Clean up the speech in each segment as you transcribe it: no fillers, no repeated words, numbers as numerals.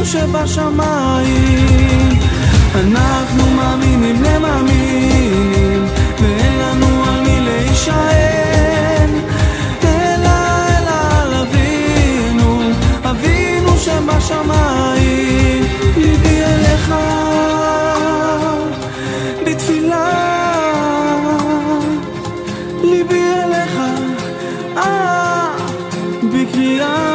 שבשמיים. אנחנו מאמינים למאמינים, ואין לנו על מי להישען, אלא על אבינו, אבינו שבשמיים. ליבי אליך בתפילה, ליבי אליך בקריאה.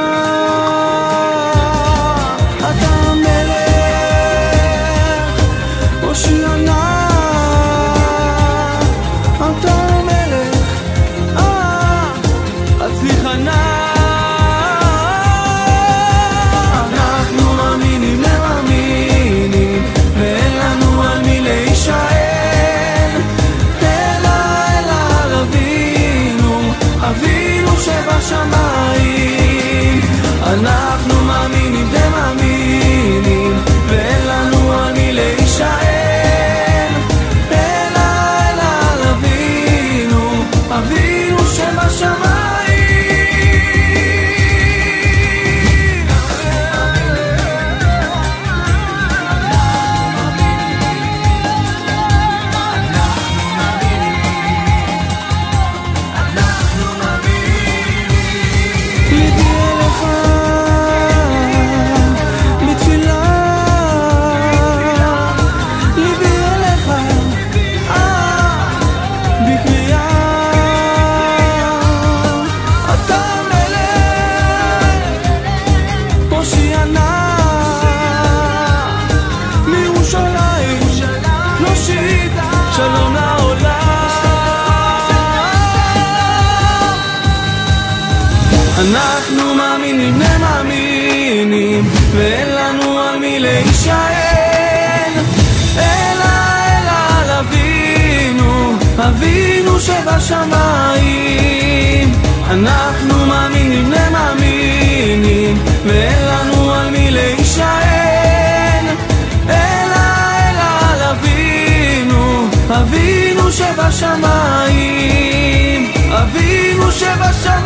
אנחנו מאמינים ומאמינים, ואין לנו על מי להישען, אלא על אבינו, אבינו שבשמיים. שלום לעולם. אנחנו מאמינים למאמינים, ואין לנו על מי להישען, אלא על אבינו, אבינו שבשמיים. אנחנו מאמינים למאמינים, ואין לנו על מי להישען, אלא על אבינו, אבינו שבשמיים, אבינו שבשמיים.